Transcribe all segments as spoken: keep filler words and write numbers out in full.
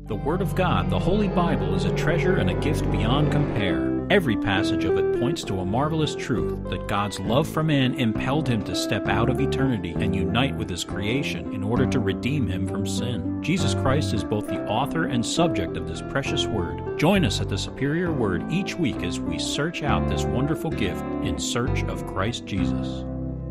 The Word of God, the Holy Bible, is a treasure and a gift beyond compare. Every passage of it points to a marvelous truth that God's love for man impelled him to step out of eternity and unite with his creation in order to redeem him from sin. Jesus Christ is both the author and subject of this precious Word. Join us at the Superior Word each week as we search out this wonderful gift in search of Christ Jesus.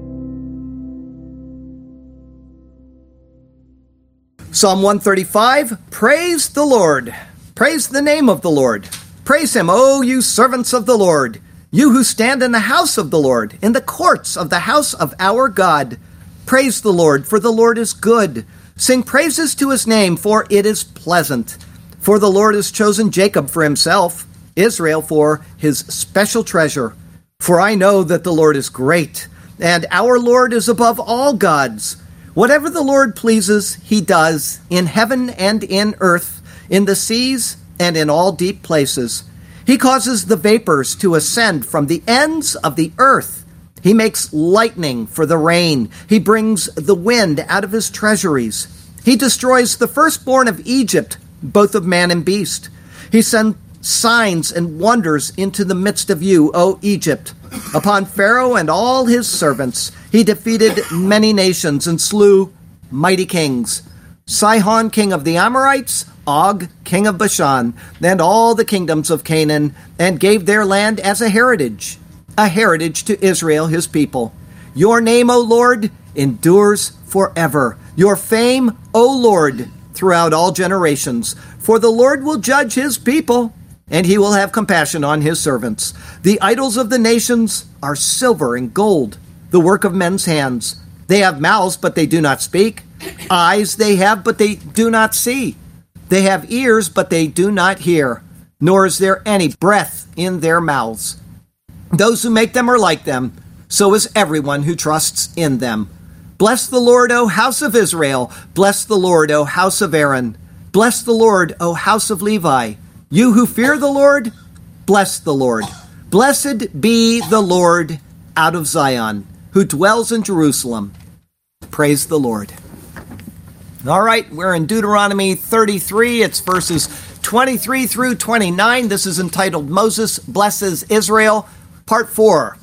Psalm one thirty-five, Praise the Lord. Praise the name of the Lord. Praise him, O you servants of the Lord, you who stand in the house of the Lord, in the courts of the house of our God. Praise the Lord, for the Lord is good. Sing praises to his name, for it is pleasant. For the Lord has chosen Jacob for himself, Israel for his special treasure. For I know that the Lord is great, and our Lord is above all gods. Whatever the Lord pleases, he does, in heaven and in earth, in the seas and in all deep places. He causes the vapors to ascend from the ends of the earth. He makes lightning for the rain. He brings the wind out of his treasuries. He destroys the firstborn of Egypt, both of man and beast. He sends signs and wonders into the midst of you, O Egypt. Upon Pharaoh and all his servants, he defeated many nations and slew mighty kings. Sihon, king of the Amorites, Og, king of Bashan, and all the kingdoms of Canaan, and gave their land as a heritage, a heritage to Israel, his people. Your name, O Lord, endures forever. Your fame, O Lord, throughout all generations. For the Lord will judge his people, and he will have compassion on his servants. The idols of the nations are silver and gold, the work of men's hands. They have mouths, but they do not speak. Eyes they have, but they do not see. They have ears, but they do not hear, nor is there any breath in their mouths. Those who make them are like them, so is everyone who trusts in them. Bless the Lord, O house of Israel. Bless the Lord, O house of Aaron. Bless the Lord, O house of Levi. You who fear the Lord, bless the Lord. Blessed be the Lord out of Zion, who dwells in Jerusalem. Praise the Lord. All right, we're in Deuteronomy thirty-three. It's verses twenty-three through twenty-nine. This is entitled Moses Blesses Israel, Part four.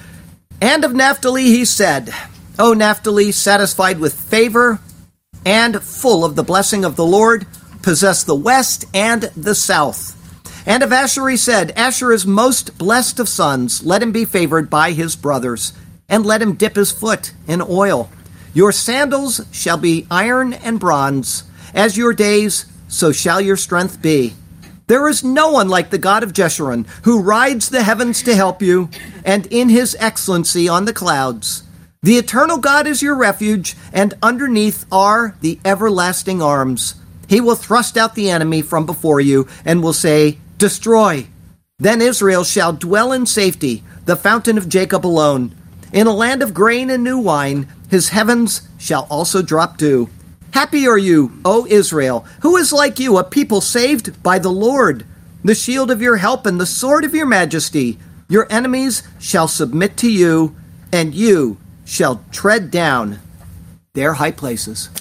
And of Naphtali he said, O Naphtali, satisfied with favor and full of the blessing of the Lord, possess the west and the south. And of Asher he said, Asher is most blessed of sons. Let him be favored by his brothers, and let him dip his foot in oil. Your sandals shall be iron and bronze. As your days, so shall your strength be. There is no one like the God of Jeshurun, who rides the heavens to help you, and in his excellency on the clouds. The eternal God is your refuge, and underneath are the everlasting arms. He will thrust out the enemy from before you, and will say, Destroy. Then Israel shall dwell in safety, the fountain of Jacob alone. In a land of grain and new wine, his heavens shall also drop dew. Happy are you, O Israel, who is like you, a people saved by the Lord, the shield of your help and the sword of your majesty. Your enemies shall submit to you, and you shall tread down their high places.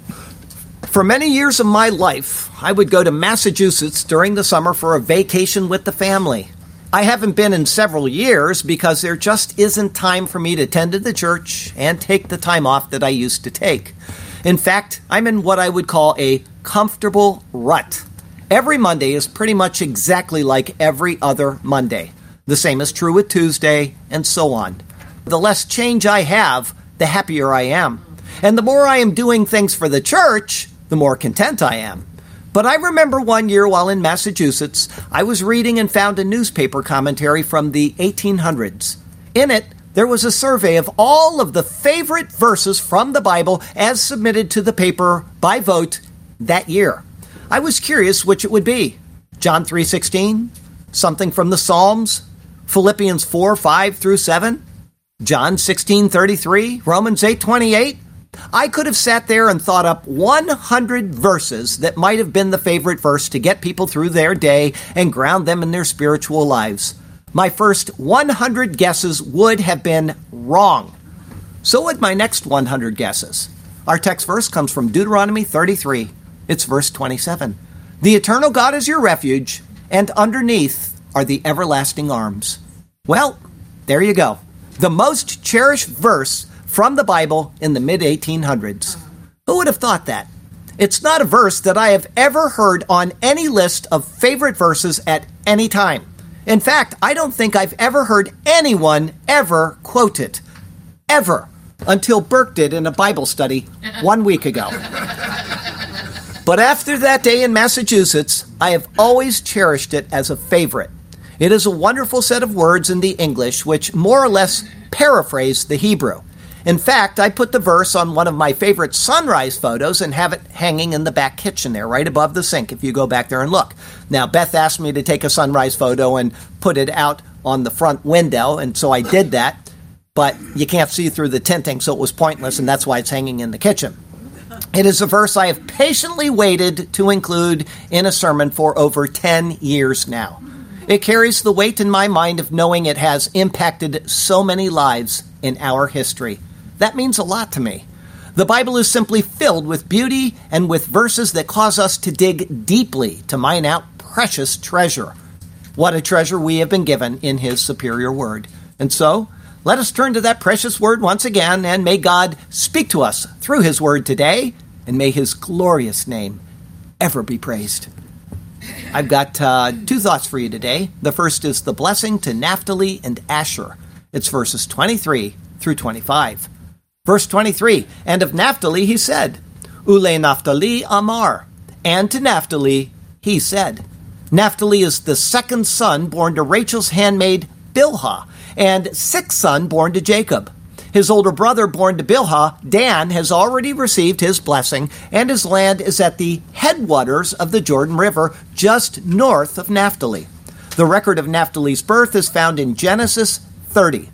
For many years of my life, I would go to Massachusetts during the summer for a vacation with the family. I haven't been in several years because there just isn't time for me to attend to the church and take the time off that I used to take. In fact, I'm in what I would call a comfortable rut. Every Monday is pretty much exactly like every other Monday. The same is true with Tuesday, and so on. The less change I have, the happier I am. And the more I am doing things for the church, the more content I am. But I remember one year while in Massachusetts, I was reading and found a newspaper commentary from the eighteen hundreds. In it, there was a survey of all of the favorite verses from the Bible as submitted to the paper by vote that year. I was curious which it would be. John three sixteen, something from the Psalms, Philippians four five through seven, John sixteen thirty-three, Romans eight twenty-eight. I could have sat there and thought up one hundred verses that might have been the favorite verse to get people through their day and ground them in their spiritual lives. My first one hundred guesses would have been wrong. So would my next one hundred guesses. Our text verse comes from Deuteronomy thirty-three. It's verse twenty-seven. The eternal God is your refuge, and underneath are the everlasting arms. Well, there you go. The most cherished verse from the Bible in the mid eighteen hundreds. Who would have thought that? It's not a verse that I have ever heard on any list of favorite verses at any time. In fact, I don't think I've ever heard anyone ever quote it. Ever. Until Burke did in a Bible study one week ago. But after that day in Massachusetts, I have always cherished it as a favorite. It is a wonderful set of words in the English which more or less paraphrase the Hebrew. In fact, I put the verse on one of my favorite sunrise photos and have it hanging in the back kitchen there, right above the sink, if you go back there and look. Now, Beth asked me to take a sunrise photo and put it out on the front window, and so I did that. But you can't see through the tinting, so it was pointless, and that's why it's hanging in the kitchen. It is a verse I have patiently waited to include in a sermon for over ten years now. It carries the weight in my mind of knowing it has impacted so many lives in our history. That means a lot to me. The Bible is simply filled with beauty and with verses that cause us to dig deeply to mine out precious treasure. What a treasure we have been given in His superior word. And so, let us turn to that precious word once again, and may God speak to us through His word today, and may His glorious name ever be praised. I've got uh, two thoughts for you today. The first is the blessing to Naphtali and Asher. It's verses twenty-three through twenty-five. Verse twenty-three, and of Naphtali he said, Ule Naphtali Amar, and to Naphtali he said. Naphtali is the second son born to Rachel's handmaid Bilhah, and sixth son born to Jacob. His older brother born to Bilhah, Dan, has already received his blessing, and his land is at the headwaters of the Jordan River, just north of Naphtali. The record of Naphtali's birth is found in Genesis thirty.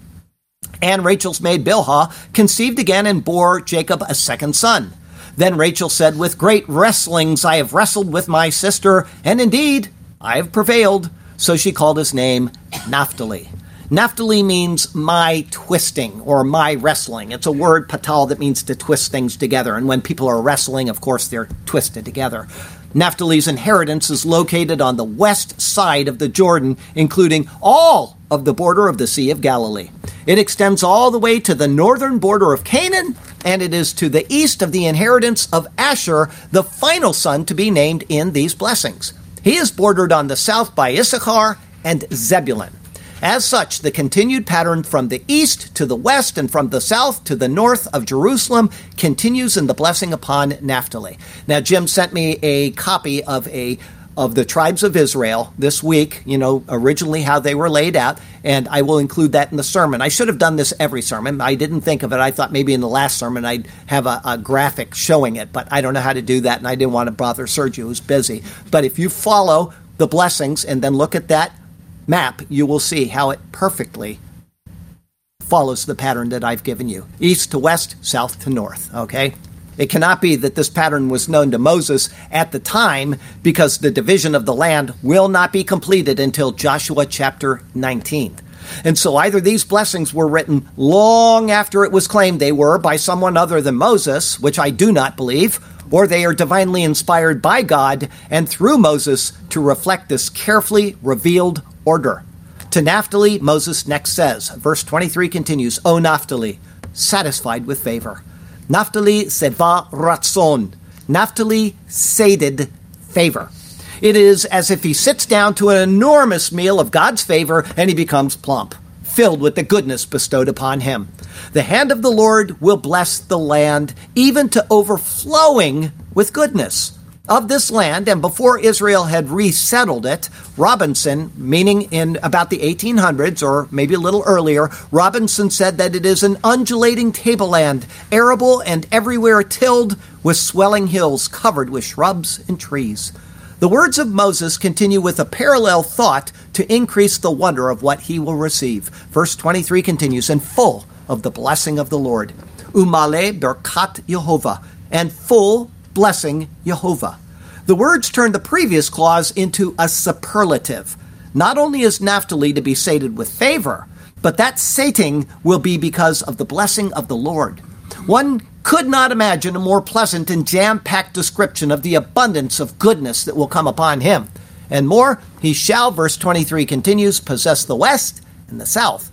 And Rachel's maid Bilhah conceived again and bore Jacob a second son. Then Rachel said, with great wrestlings I have wrestled with my sister, and indeed I have prevailed. So she called his name Naphtali. Naphtali means my twisting or my wrestling. It's a word, patal, that means to twist things together. And when people are wrestling, of course, they're twisted together. Naphtali's inheritance is located on the west side of the Jordan, including all of the border of the Sea of Galilee. It extends all the way to the northern border of Canaan, and it is to the east of the inheritance of Asher, the final son to be named in these blessings. He is bordered on the south by Issachar and Zebulun. As such, the continued pattern from the east to the west and from the south to the north of Jerusalem continues in the blessing upon Naphtali. Now, Jim sent me a copy of a of the tribes of Israel this week, you know, originally how they were laid out, and I will include that in the sermon. I should have done this every sermon. I didn't think of it. I thought maybe in the last sermon I'd have a, a graphic showing it, but I don't know how to do that, and I didn't want to bother Sergio, who's busy. But if you follow the blessings and then look at that map, you will see how it perfectly follows the pattern that I've given you. East to west, south to north, okay? It cannot be that this pattern was known to Moses at the time, because the division of the land will not be completed until Joshua chapter nineteen. And so either these blessings were written long after it was claimed they were by someone other than Moses, which I do not believe, or they are divinely inspired by God and through Moses to reflect this carefully revealed order. To Naphtali, Moses next says, verse twenty-three continues, O Naphtali, satisfied with favor. Naphtali seva ratzon. Naphtali sated favor. It is as if he sits down to an enormous meal of God's favor and he becomes plump, filled with the goodness bestowed upon him. The hand of the Lord will bless the land, even to overflowing with goodness. Of this land, and before Israel had resettled it, Robinson, meaning in about the eighteen hundreds, or maybe a little earlier, Robinson said that it is an undulating tableland, arable and everywhere tilled, with swelling hills covered with shrubs and trees. The words of Moses continue with a parallel thought to increase the wonder of what he will receive. Verse twenty-three continues, and full of the blessing of the Lord. Umale berkat Yehovah, and full blessing Yehovah. The words turn the previous clause into a superlative. Not only is Naphtali to be sated with favor, but that sating will be because of the blessing of the Lord. One could not imagine a more pleasant and jam-packed description of the abundance of goodness that will come upon him. And more, he shall, verse twenty-three continues, possess the west and the south.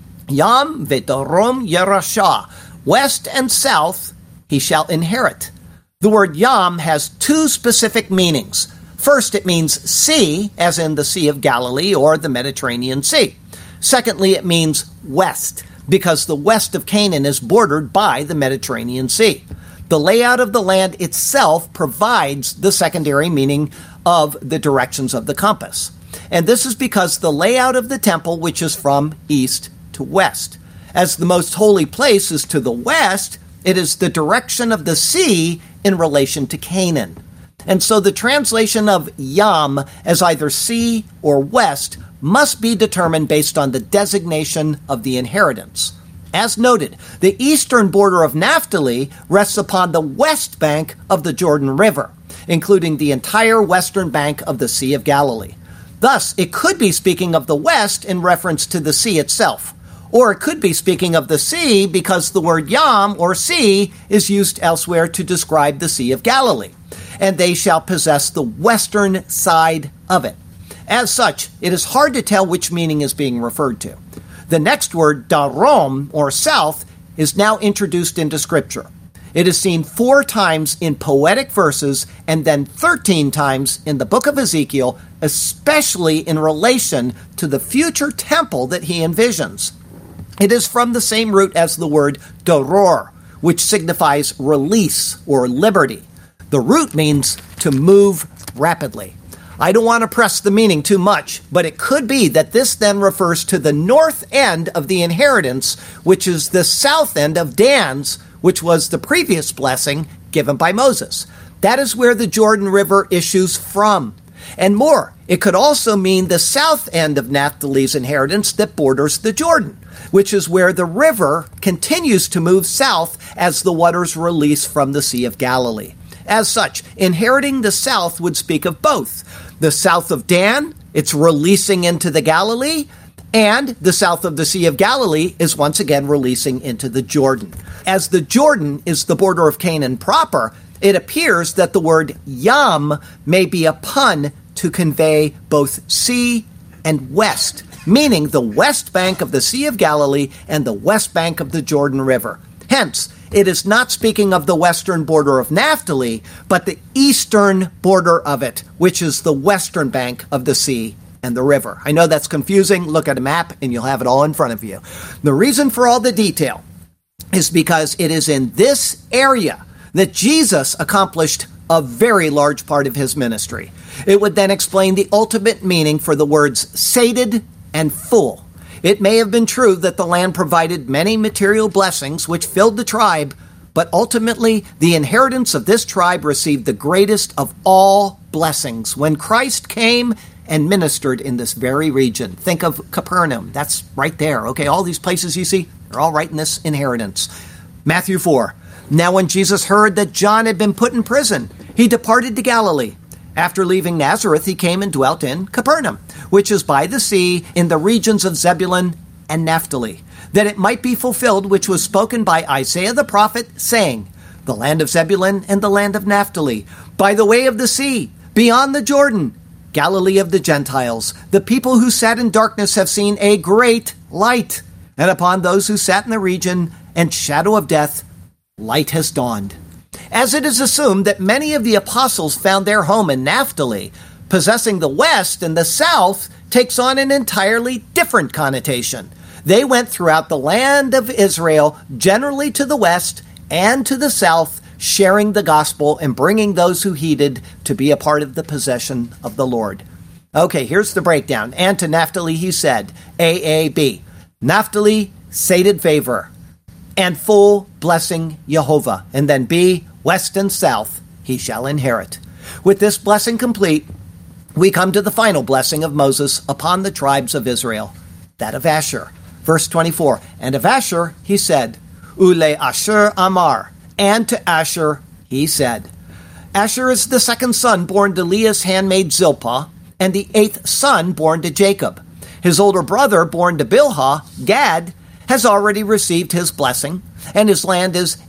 Yam ve'darom yerashah. West and south he shall inherit. The word Yam has two specific meanings. First, it means sea, as in the Sea of Galilee or the Mediterranean Sea. Secondly, it means west, because the west of Canaan is bordered by the Mediterranean Sea. The layout of the land itself provides the secondary meaning of the directions of the compass. And this is because the layout of the temple, which is from east to west. As the most holy place is to the west, it is the direction of the sea in relation to Canaan. And so the translation of Yam as either sea or west must be determined based on the designation of the inheritance. As noted, the eastern border of Naphtali rests upon the west bank of the Jordan River, including the entire western bank of the Sea of Galilee. Thus, it could be speaking of the west in reference to the sea itself, or it could be speaking of the sea because the word Yam, or sea, is used elsewhere to describe the Sea of Galilee. And they shall possess the western side of it. As such, it is hard to tell which meaning is being referred to. The next word, darom, or south, is now introduced into Scripture. It is seen four times in poetic verses and then thirteen times in the book of Ezekiel, especially in relation to the future temple that he envisions. It is from the same root as the word doror, which signifies release or liberty. The root means to move rapidly. I don't want to press the meaning too much, but it could be that this then refers to the north end of the inheritance, which is the south end of Dan's, which was the previous blessing given by Moses. That is where the Jordan River issues from. And more, it could also mean the south end of Naphtali's inheritance that borders the Jordan, which is where the river continues to move south as the waters release from the Sea of Galilee. As such, inheriting the south would speak of both. The south of Dan, it's releasing into the Galilee, and the south of the Sea of Galilee is once again releasing into the Jordan. As the Jordan is the border of Canaan proper, it appears that the word Yam may be a pun to convey both sea and west, meaning the west bank of the Sea of Galilee and the west bank of the Jordan River. Hence, it is not speaking of the western border of Naphtali, but the eastern border of it, which is the western bank of the sea and the river. I know that's confusing. Look at a map and you'll have it all in front of you. The reason for all the detail is because it is in this area that Jesus accomplished a very large part of his ministry. It would then explain the ultimate meaning for the words sated and full. It may have been true that the land provided many material blessings which filled the tribe, but ultimately the inheritance of this tribe received the greatest of all blessings when Christ came and ministered in this very region. Think of Capernaum. That's right there. Okay, all these places you see, they're all right in this inheritance. Matthew four. Now when Jesus heard that John had been put in prison, he departed to Galilee. After leaving Nazareth, he came and dwelt in Capernaum, which is by the sea in the regions of Zebulun and Naphtali, that it might be fulfilled which was spoken by Isaiah the prophet, saying, the land of Zebulun and the land of Naphtali, by the way of the sea, beyond the Jordan, Galilee of the Gentiles. The people who sat in darkness have seen a great light, and upon those who sat in the region and shadow of death, light has dawned. As it is assumed that many of the apostles found their home in Naphtali, possessing the west and the south takes on an entirely different connotation. They went throughout the land of Israel, generally to the west and to the south, sharing the gospel and bringing those who heeded to be a part of the possession of the Lord. Okay, here's the breakdown. And to Naphtali he said, A A B, Naphtali, sated favor, and full blessing Jehovah. And then B, west and south he shall inherit. With this blessing complete, we come to the final blessing of Moses upon the tribes of Israel, that of Asher. Verse twenty-four, and of Asher he said, Ule Asher Amar, and to Asher he said. Asher is the second son born to Leah's handmaid Zilpah, and the eighth son born to Jacob. His older brother born to Bilhah, Gad, has already received his blessing, and his land is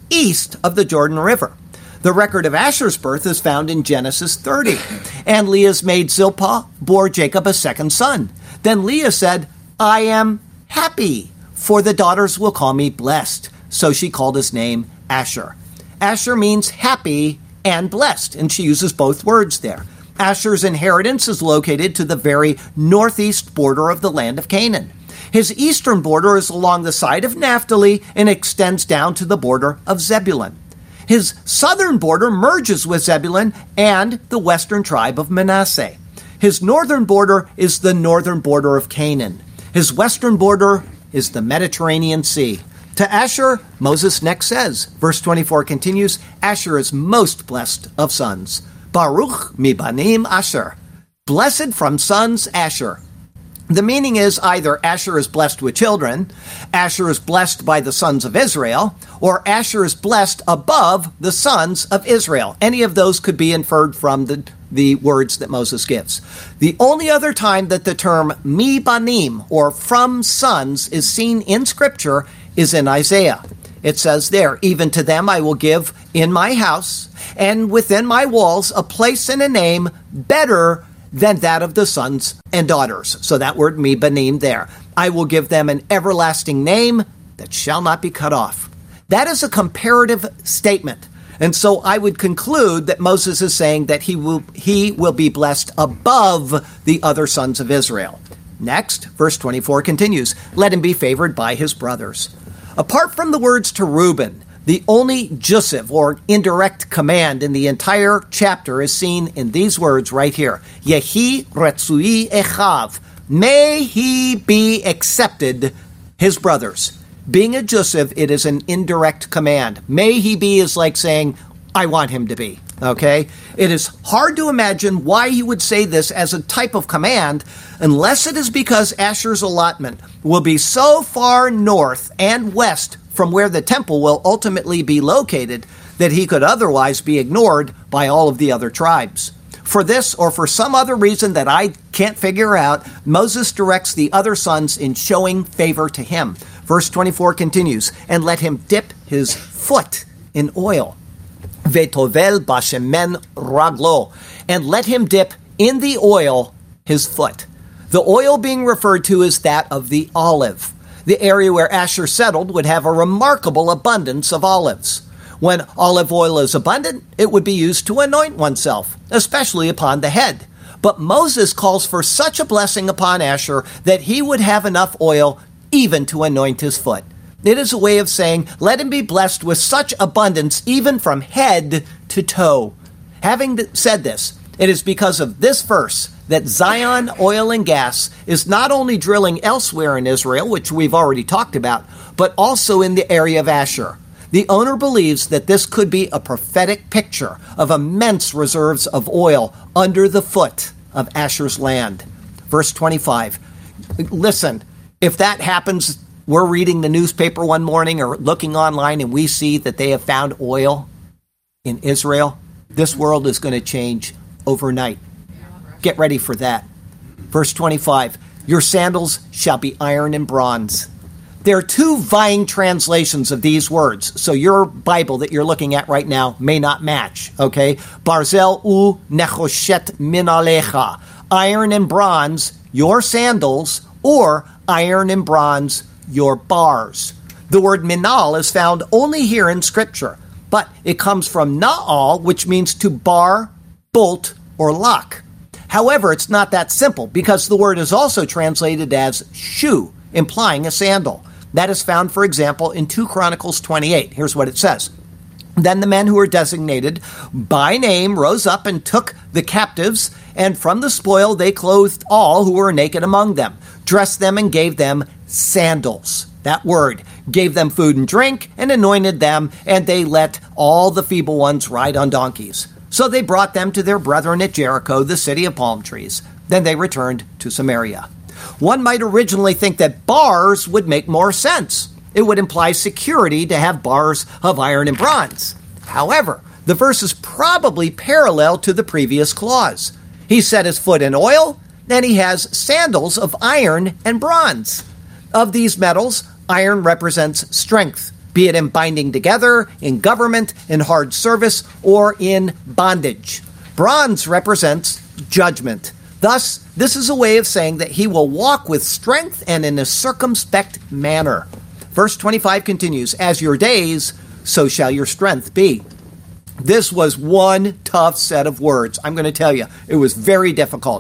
east of the Jordan River. The record of Asher's birth is found in Genesis thirty. And Leah's maid Zilpah bore Jacob a second son. Then Leah said, I am happy, for the daughters will call me blessed. So she called his name Asher. Asher means happy and blessed, and she uses both words there. Asher's inheritance is located to the very northeast border of the land of Canaan. His eastern border is along the side of Naphtali and extends down to the border of Zebulun. His southern border merges with Zebulun and the western tribe of Manasseh. His northern border is the northern border of Canaan. His western border is the Mediterranean Sea. To Asher, Moses next says, verse twenty-four continues, Asher is most blessed of sons. Baruch mibanim Asher. Blessed from sons Asher. The meaning is either Asher is blessed with children, Asher is blessed by the sons of Israel, or Asher is blessed above the sons of Israel. Any of those could be inferred from the, the words that Moses gives. The only other time that the term mi banim, or from sons, is seen in Scripture is in Isaiah. It says there, even to them I will give in my house and within my walls a place and a name better than that of the sons and daughters. So that word mi banim there. I will give them an everlasting name that shall not be cut off. That is a comparative statement. And so I would conclude that Moses is saying that he will, he will be blessed above the other sons of Israel. Next, verse twenty-four continues, let him be favored by his brothers. Apart from the words to Reuben, the only jussive or indirect command in the entire chapter is seen in these words right here. Yehi retzui echav. May he be accepted, his brothers. Being a jussive, it is an indirect command. May he be is like saying, I want him to be. Okay? It is hard to imagine why he would say this as a type of command unless it is because Asher's allotment will be so far north and west from where the temple will ultimately be located that he could otherwise be ignored by all of the other tribes. For this or for some other reason that I can't figure out, Moses directs the other sons in showing favor to him. Verse twenty-four continues, and let him dip his foot in oil. Vetovel bashemen raglo, and let him dip in the oil his foot. The oil being referred to is that of the olive. The area where Asher settled would have a remarkable abundance of olives. When olive oil is abundant, it would be used to anoint oneself, especially upon the head. But Moses calls for such a blessing upon Asher that he would have enough oil even to anoint his foot. It is a way of saying, let him be blessed with such abundance even from head to toe. Having said this, it is because of this verse that Zion Oil and Gas is not only drilling elsewhere in Israel, which we've already talked about, but also in the area of Asher. The owner believes that this could be a prophetic picture of immense reserves of oil under the foot of Asher's land. Verse twenty-five. Listen, if that happens, we're reading the newspaper one morning or looking online and we see that they have found oil in Israel, this world is going to change overnight. Get ready for that. Verse twenty-five, your sandals shall be iron and bronze. There are two vying translations of these words, so your Bible that you're looking at right now may not match, okay? Barzel u nechoshet min alecha. Iron and bronze, your sandals, or iron and bronze, your bars. The word minal is found only here in Scripture, but it comes from na'al, which means to bar, bolt, or lock. However, it's not that simple because the word is also translated as shoe, implying a sandal. That is found, for example, in Second Chronicles twenty-eight. Here's what it says. Then the men who were designated by name rose up and took the captives, and from the spoil they clothed all who were naked among them, dressed them and gave them sandals. That word, gave them food and drink, and anointed them, and they let all the feeble ones ride on donkeys. So they brought them to their brethren at Jericho, the city of palm trees. Then they returned to Samaria. One might originally think that bars would make more sense. It would imply security to have bars of iron and bronze. However, the verse is probably parallel to the previous clause. He set his foot in oil, and he has sandals of iron and bronze. Of these metals, iron represents strength, be it in binding together, in government, in hard service, or in bondage. Bronze represents judgment. Thus, this is a way of saying that he will walk with strength and in a circumspect manner. Verse twenty-five continues, as your days, so shall your strength be. This was one tough set of words. I'm going to tell you, it was very difficult.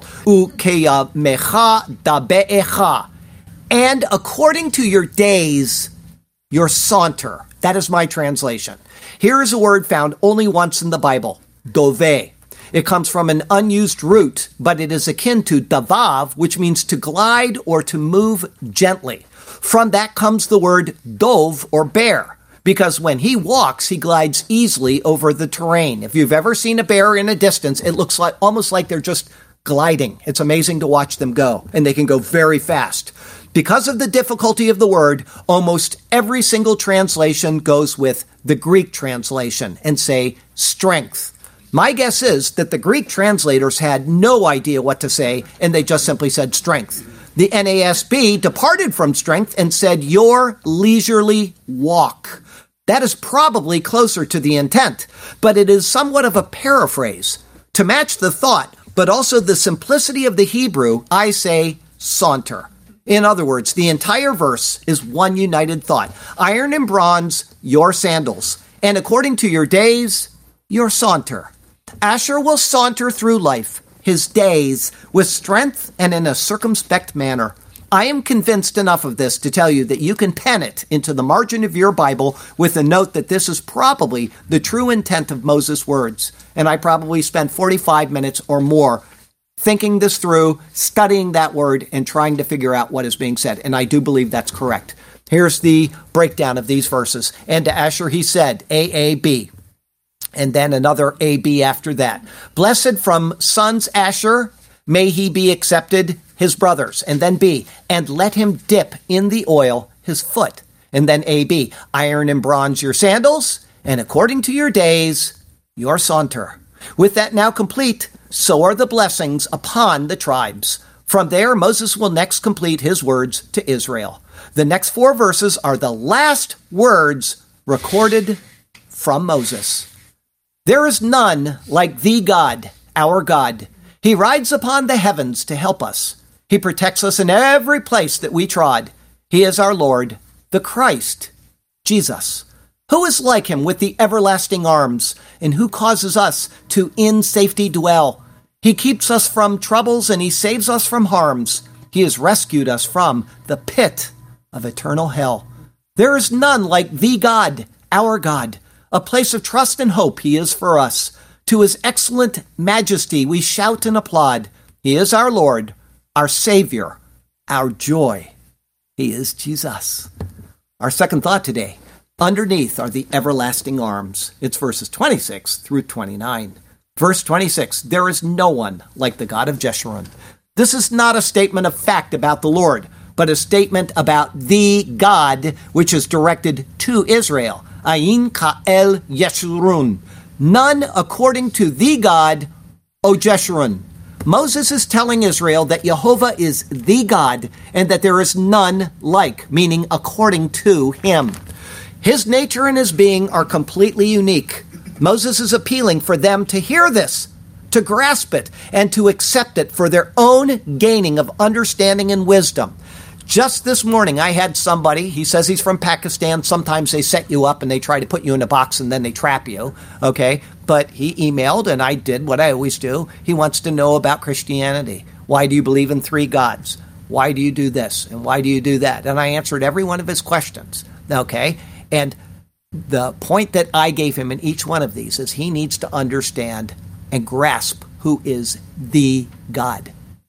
Ukeyamecha dabe'echa. And according to your days, your saunter. That is my translation. Here is a word found only once in the Bible, dove. It comes from an unused root, but it is akin to davav, which means to glide or to move gently. From that comes the word dove or bear, because when he walks, he glides easily over the terrain. If you've ever seen a bear in a distance, it looks like almost like they're just gliding. It's amazing to watch them go, and they can go very fast. Because of the difficulty of the word, almost every single translation goes with the Greek translation and say strength. My guess is that the Greek translators had no idea what to say, and they just simply said strength. The N A S B departed from strength and said your leisurely walk. That is probably closer to the intent, but it is somewhat of a paraphrase. To match the thought, but also the simplicity of the Hebrew, I say saunter. In other words, the entire verse is one united thought. Iron and bronze, your sandals. And according to your days, your saunter. Asher will saunter through life, his days, with strength and in a circumspect manner. I am convinced enough of this to tell you that you can pen it into the margin of your Bible with a note that this is probably the true intent of Moses' words. And I probably spent forty-five minutes or more thinking this through, studying that word, and trying to figure out what is being said. And I do believe that's correct. Here's the breakdown of these verses. And to Asher he said, A A B. And then another A B after that. Blessed from sons Asher, may he be accepted, his brothers. And then B, and let him dip in the oil his foot. And then A B, iron and bronze your sandals, and according to your days, your saunter. With that now complete, so are the blessings upon the tribes. From there, Moses will next complete his words to Israel. The next four verses are the last words recorded from Moses. There is none like thee, God, our God. He rides upon the heavens to help us. He protects us in every place that we trod. He is our Lord, the Christ, Jesus. Who is like him with the everlasting arms, and who causes us to in safety dwell? He keeps us from troubles, and he saves us from harms. He has rescued us from the pit of eternal hell. There is none like thee, God, our God. A place of trust and hope he is for us. To his excellent majesty we shout and applaud. He is our Lord, our Savior, our joy. He is Jesus. Our second thought today, underneath are the everlasting arms. It's verses twenty-six through twenty-nine. Verse twenty-six, there is no one like the God of Jeshurun. This is not a statement of fact about the Lord, but a statement about the God, which is directed to Israel. Ayin Ka'el Yeshurun. None according to the God, O Jeshurun. Moses is telling Israel that Jehovah is the God and that there is none like, meaning according to him. His nature and his being are completely unique. Moses is appealing for them to hear this, to grasp it, and to accept it for their own gaining of understanding and wisdom. Just this morning, I had somebody, he says he's from Pakistan. Sometimes they set you up and they try to put you in a box and then they trap you, okay? But he emailed and I did what I always do. He wants to know about Christianity. Why do you believe in three gods? Why do you do this? And why do you do that? And I answered every one of his questions, okay? And the point that I gave him in each one of these is he needs to understand and grasp who is the God.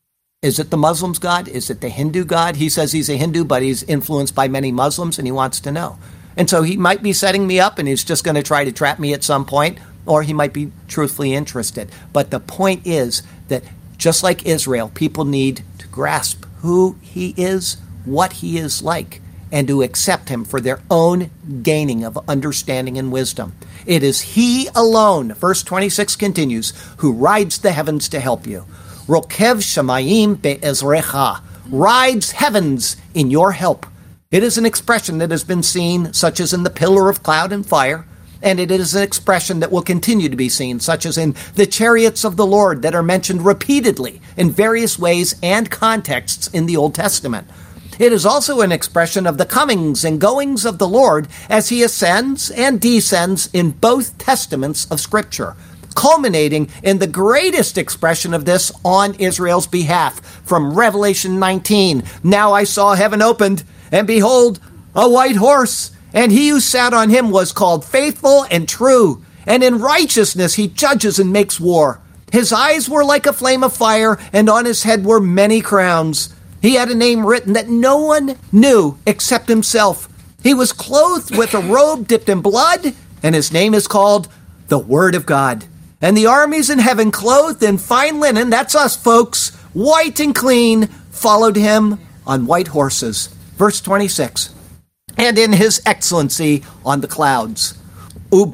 Is it the Muslims' God? Is it the Hindu God? He says he's a Hindu, but he's influenced by many Muslims, and he wants to know. And so he might be setting me up, and he's just going to try to trap me at some point, or he might be truthfully interested. But the point is that just like Israel, people need to grasp who he is, what he is like, and to accept him for their own gaining of understanding and wisdom. It is he alone, verse twenty-six continues, who rides the heavens to help you. Rokev shamayim be'ezrecha, rides heavens in your help. It is an expression that has been seen, such as in the pillar of cloud and fire, and it is an expression that will continue to be seen, such as in the chariots of the Lord that are mentioned repeatedly in various ways and contexts in the Old Testament. It is also an expression of the comings and goings of the Lord as he ascends and descends in both testaments of Scripture, culminating in the greatest expression of this on Israel's behalf from Revelation nineteen. Now I saw heaven opened, and behold, a white horse, and he who sat on him was called Faithful and True, and in righteousness he judges and makes war. His eyes were like a flame of fire, and on his head were many crowns. He had a name written that no one knew except himself. He was clothed with a robe dipped in blood, and his name is called the Word of God. And the armies in heaven, clothed in fine linen, that's us folks, white and clean, followed him on white horses. Verse twenty-six, and in his excellency on the clouds, ube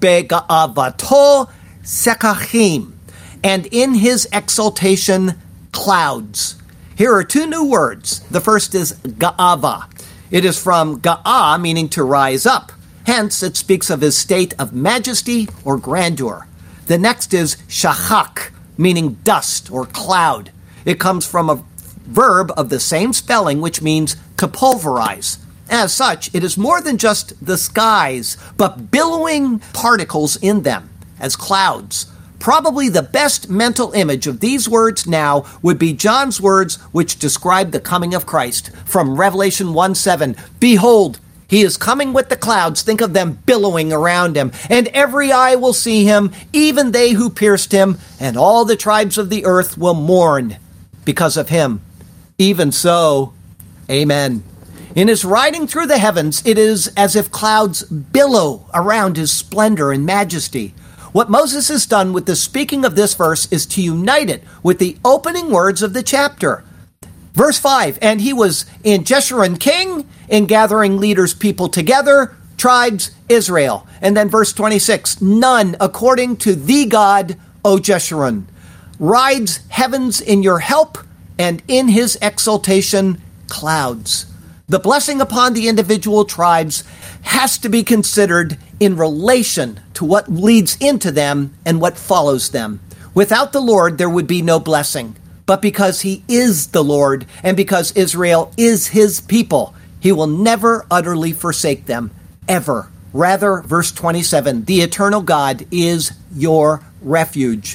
ga'avato sekachim, and in his exaltation clouds. Here are two new words. The first is ga'ava. It is from ga'a, meaning to rise up. Hence, it speaks of his state of majesty or grandeur. The next is shachak, meaning dust or cloud. It comes from a verb of the same spelling, which means to pulverize. As such, it is more than just the skies, but billowing particles in them, as clouds. Probably the best mental image of these words now would be John's words which describe the coming of Christ from Revelation one seven. Behold, he is coming with the clouds. Think of them billowing around him. And every eye will see him, even they who pierced him, and all the tribes of the earth will mourn because of him. Even so, amen. In his riding through the heavens, it is as if clouds billow around his splendor and majesty. What Moses has done with the speaking of this verse is to unite it with the opening words of the chapter. Verse five, and he was in Jeshurun king, in gathering leaders, people together, tribes, Israel. And then verse twenty-six, none according to thee God, O Jeshurun, rides heavens in your help, and in his exaltation clouds. The blessing upon the individual tribes has to be considered in relation to what leads into them and what follows them. Without the Lord, there would be no blessing. But because he is the Lord, and because Israel is his people, he will never utterly forsake them, ever. Rather, verse twenty-seven, the eternal God is your refuge.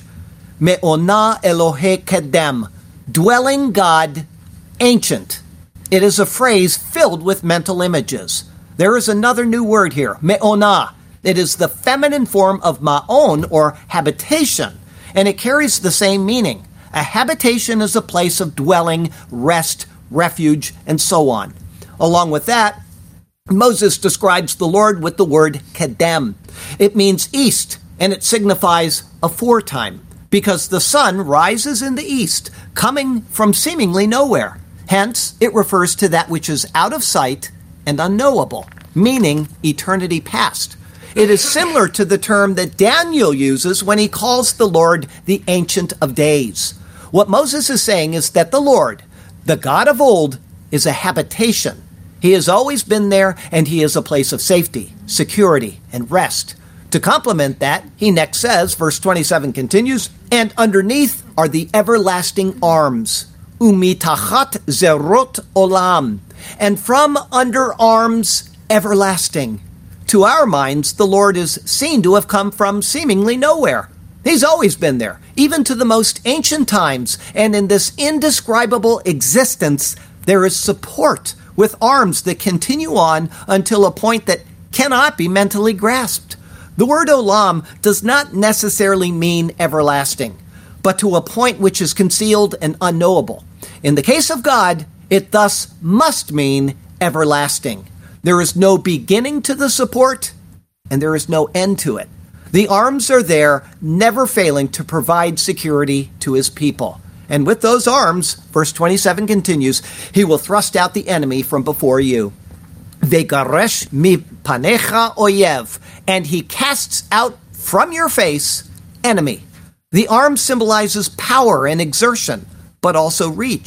Me'ona Elohe Kedem, dwelling God, ancient. It is a phrase filled with mental images. There is another new word here, me'ona. It is the feminine form of ma'on, or habitation, and it carries the same meaning. A habitation is a place of dwelling, rest, refuge, and so on. Along with that, Moses describes the Lord with the word kedem. It means east, and it signifies aforetime, because the sun rises in the east, coming from seemingly nowhere. Hence, it refers to that which is out of sight and unknowable, meaning eternity past. It is similar to the term that Daniel uses when he calls the Lord the Ancient of Days. What Moses is saying is that the Lord, the God of old, is a habitation. He has always been there, and he is a place of safety, security, and rest. To complement that, he next says, verse twenty-seven continues, and underneath are the everlasting arms, umitachat zerot olam, and from under arms everlasting. To our minds, the Lord is seen to have come from seemingly nowhere. He's always been there, even to the most ancient times, and in this indescribable existence, there is support with arms that continue on until a point that cannot be mentally grasped. The word olam does not necessarily mean everlasting, but to a point which is concealed and unknowable. In the case of God, it thus must mean everlasting. There is no beginning to the support, and there is no end to it. The arms are there, never failing to provide security to his people. And with those arms, verse twenty-seven continues, he will thrust out the enemy from before you. Vegaresh mi panecha oyev, and he casts out from your face enemy. The arm symbolizes power and exertion, but also reach.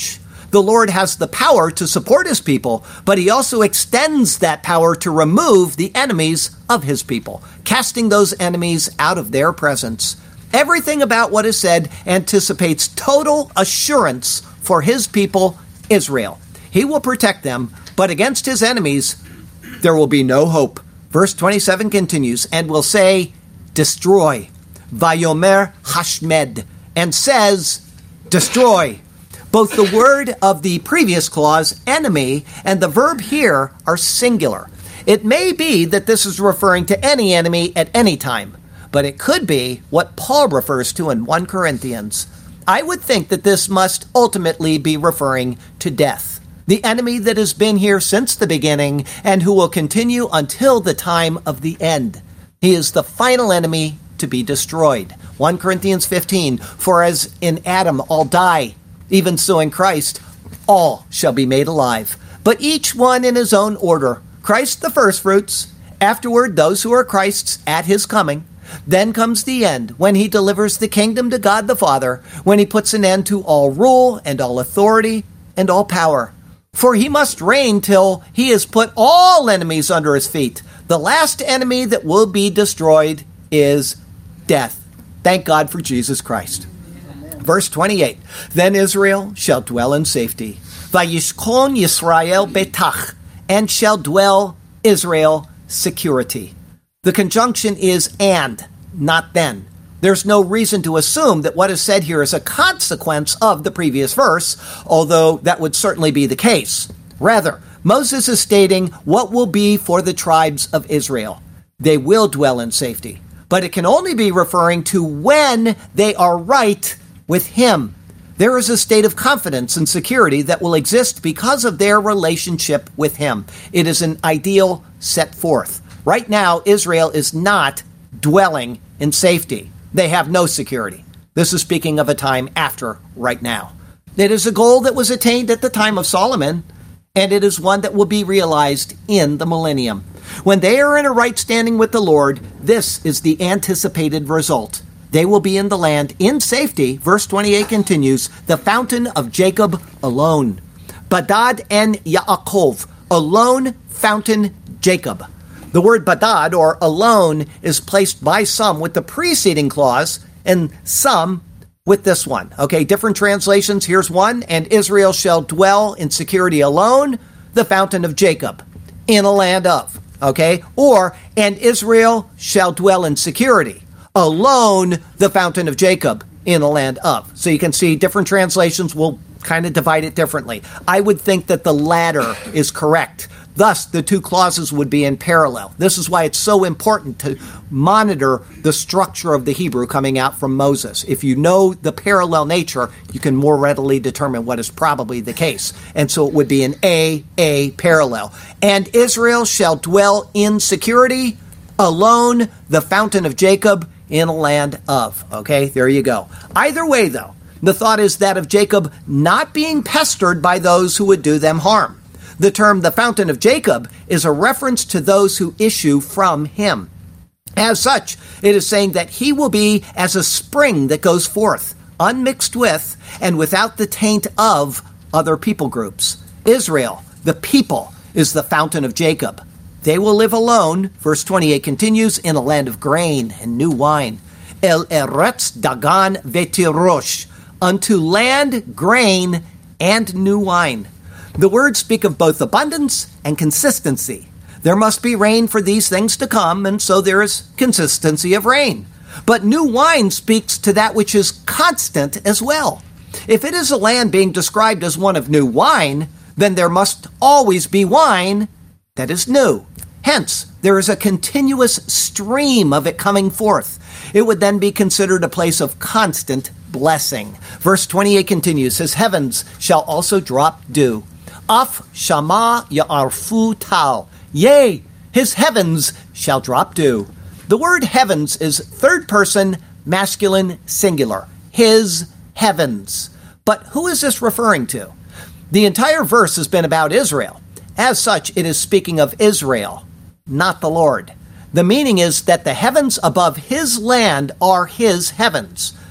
The Lord has the power to support his people, but he also extends that power to remove the enemies of his people, casting those enemies out of their presence. Everything about what is said anticipates total assurance for his people, Israel. He will protect them, but against his enemies, there will be no hope. Verse twenty-seven continues, and will say, destroy. Vayomer hashmed, and says, destroy. Both the word of the previous clause, enemy, and the verb here are singular. It may be that this is referring to any enemy at any time, but it could be what Paul refers to in First Corinthians. I would think that this must ultimately be referring to death, the enemy that has been here since the beginning and who will continue until the time of the end. He is the final enemy to be destroyed. First Corinthians fifteen, for as in Adam all die, even so in Christ all shall be made alive, but each one in his own order. Christ the firstfruits, afterward those who are Christ's at his coming. Then comes the end, when he delivers the kingdom to God the Father, when he puts an end to all rule and all authority and all power. For he must reign till he has put all enemies under his feet. The last enemy that will be destroyed is death. Thank God for Jesus Christ. Amen. Verse twenty-eight, then Israel shall dwell in safety. Vayishkon Yisrael betach, and shall dwell Israel security. The conjunction is and, not then. There's no reason to assume that what is said here is a consequence of the previous verse, although that would certainly be the case. Rather, Moses is stating what will be for the tribes of Israel. They will dwell in safety, but it can only be referring to when they are right with him. There is a state of confidence and security that will exist because of their relationship with him. It is an ideal set forth. Right now, Israel is not dwelling in safety. They have no security. This is speaking of a time after right now. It is a goal that was attained at the time of Solomon, and it is one that will be realized in the millennium. When they are in a right standing with the Lord, this is the anticipated result. They will be in the land in safety. Verse twenty-eight continues, the fountain of Jacob alone. Badad en Yaakov, alone fountain Jacob. The word badad, or alone, is placed by some with the preceding clause and some with this one. Okay, different translations. Here's one. And Israel shall dwell in security alone, the fountain of Jacob, in a land of. Okay, or, and Israel shall dwell in security alone, the fountain of Jacob, in a land of. So you can see different translations will kind of divide it differently. I would think that the latter is correct. Thus, the two clauses would be in parallel. This is why it's so important to monitor the structure of the Hebrew coming out from Moses. If you know the parallel nature, you can more readily determine what is probably the case. And so it would be an A, A parallel. And Israel shall dwell in security, alone, the fountain of Jacob, in a land of. Okay, there you go. Either way, though, the thought is that of Jacob not being pestered by those who would do them harm. The term the fountain of Jacob is a reference to those who issue from him. As such, it is saying that he will be as a spring that goes forth, unmixed with and without the taint of other people groups. Israel, the people, is the fountain of Jacob. They will live alone, verse twenty-eight continues, in a land of grain and new wine. El eretz dagan vetirosh, unto land, grain, and new wine. The words speak of both abundance and consistency. There must be rain for these things to come, and so there is consistency of rain. But new wine speaks to that which is constant as well. If it is a land being described as one of new wine, then there must always be wine that is new. Hence, there is a continuous stream of it coming forth. It would then be considered a place of constant blessing. Verse twenty-eight continues, his heavens shall also drop dew. Af shama ya'arfu tal. Yea, his heavens shall drop dew. The word heavens is third person, masculine, singular. His heavens. But who is this referring to? The entire verse has been about Israel. As such, it is speaking of Israel, not the Lord. The meaning is that the heavens above his land are his heavens.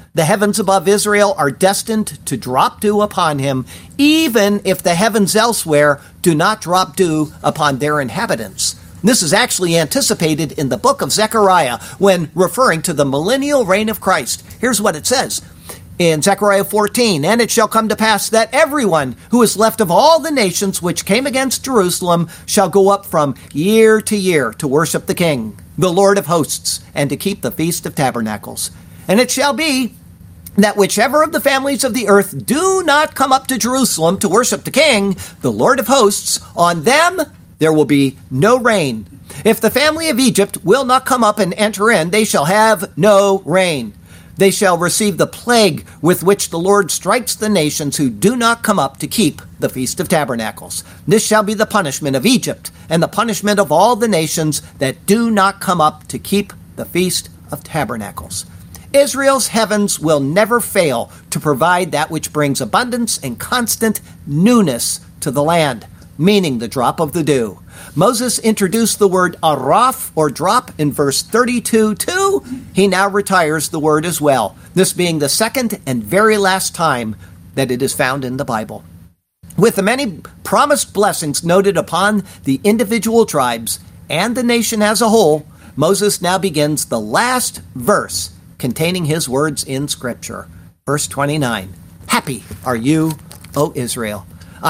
The heavens above Israel are destined to drop dew upon him, even if the heavens elsewhere do not drop dew upon their inhabitants. This is actually anticipated in the book of Zechariah when referring to the millennial reign of Christ. Here's what it says in Zechariah fourteen, "And it shall come to pass that everyone who is left of all the nations which came against Jerusalem shall go up from year to year to worship the King, the Lord of hosts, and to keep the Feast of Tabernacles. And it shall be that whichever of the families of the earth do not come up to Jerusalem to worship the King, the Lord of hosts, on them there will be no rain. If the family of Egypt will not come up and enter in, they shall have no rain. They shall receive the plague with which the Lord strikes the nations who do not come up to keep the Feast of Tabernacles. This shall be the punishment of Egypt, and the punishment of all the nations that do not come up to keep the Feast of Tabernacles." Israel's heavens will never fail to provide that which brings abundance and constant newness to the land, meaning the drop of the dew. Moses introduced the word araf, or drop, in verse thirty-two two. He now retires the word as well, this being the second and very last time that it is found in the Bible. With the many promised blessings noted upon the individual tribes and the nation as a whole, Moses now begins the last verse containing his words in Scripture. Verse twenty-nine, "Happy are you, O Israel.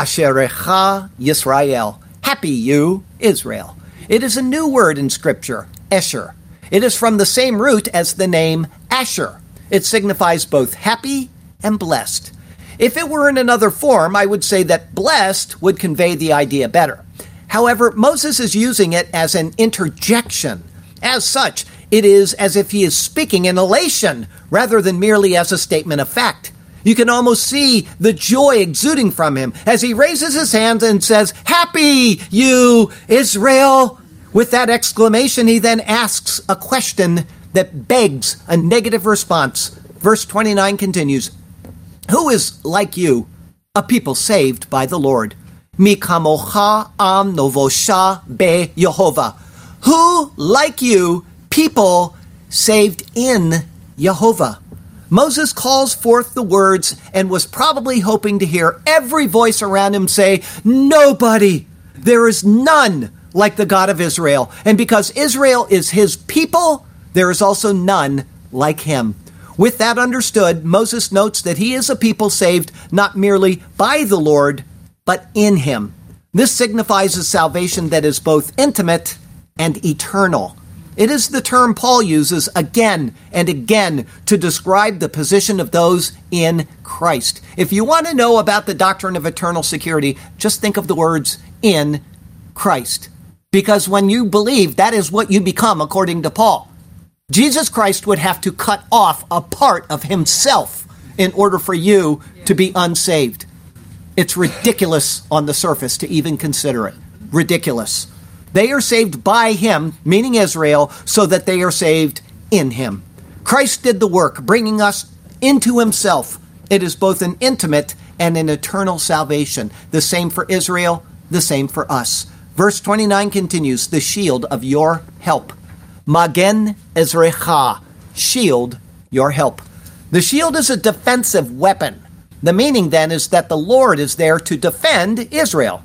Asherecha Yisrael. Happy you, Israel." It is a new word in Scripture, Esher. It is from the same root as the name Asher. It signifies both happy and blessed. If it were in another form, I would say that blessed would convey the idea better. However, Moses is using it as an interjection. As such, it is as if he is speaking in elation rather than merely as a statement of fact. You can almost see the joy exuding from him as he raises his hands and says, "Happy you, Israel!" With that exclamation, he then asks a question that begs a negative response. Verse twenty-nine continues, "Who is like you, a people saved by the Lord? Mi kamocha am novosha be Yehovah." Who, like you, people saved in Yehovah? Moses calls forth the words and was probably hoping to hear every voice around him say, "Nobody, there is none like the God of Israel." And because Israel is his people, there is also none like him. With that understood, Moses notes that he is a people saved not merely by the Lord, but in him. This signifies a salvation that is both intimate and eternal. It is the term Paul uses again and again to describe the position of those in Christ. If you want to know about the doctrine of eternal security, just think of the words "in Christ." Because when you believe, that is what you become according to Paul. Jesus Christ would have to cut off a part of himself in order for you to be unsaved. It's ridiculous on the surface to even consider it. Ridiculous. They are saved by him, meaning Israel, so that they are saved in him. Christ did the work, bringing us into himself. It is both an intimate and an eternal salvation. The same for Israel, the same for us. Verse twenty-nine continues, "The shield of your help." Magen Ezrecha, shield, your help. The shield is a defensive weapon. The meaning then is that the Lord is there to defend Israel.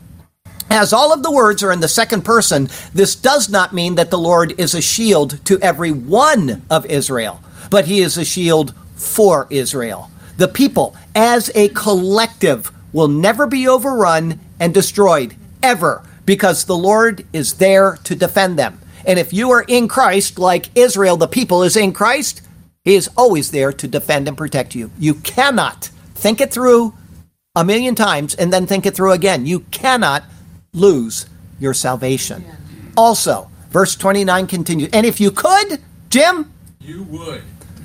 As all of the words are in the second person, this does not mean that the Lord is a shield to every one of Israel, but he is a shield for Israel. The people, as a collective, will never be overrun and destroyed, ever, because the Lord is there to defend them. And if you are in Christ, like Israel, the people, is in Christ, he is always there to defend and protect you. You cannot think it through a million times and then think it through again. You cannot lose your salvation. Also, verse twenty-nine continues, and if you could, Jim? You would.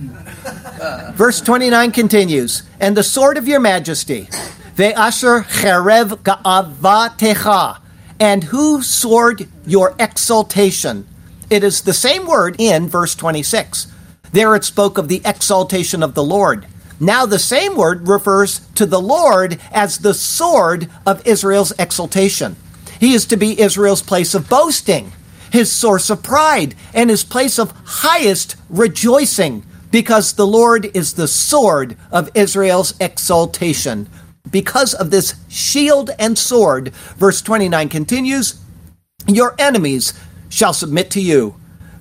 Verse twenty-nine continues, and the sword of your majesty, ve'asher cherev ga'avatecha, and who sword your exaltation. It is the same word in verse twenty-six. There it spoke of the exaltation of the Lord. Now the same word refers to the Lord as the sword of Israel's exaltation. He is to be Israel's place of boasting, his source of pride, and his place of highest rejoicing. because the Lord is the sword of Israel's exaltation. Because of this shield and sword, verse twenty-nine continues, your enemies shall submit to you,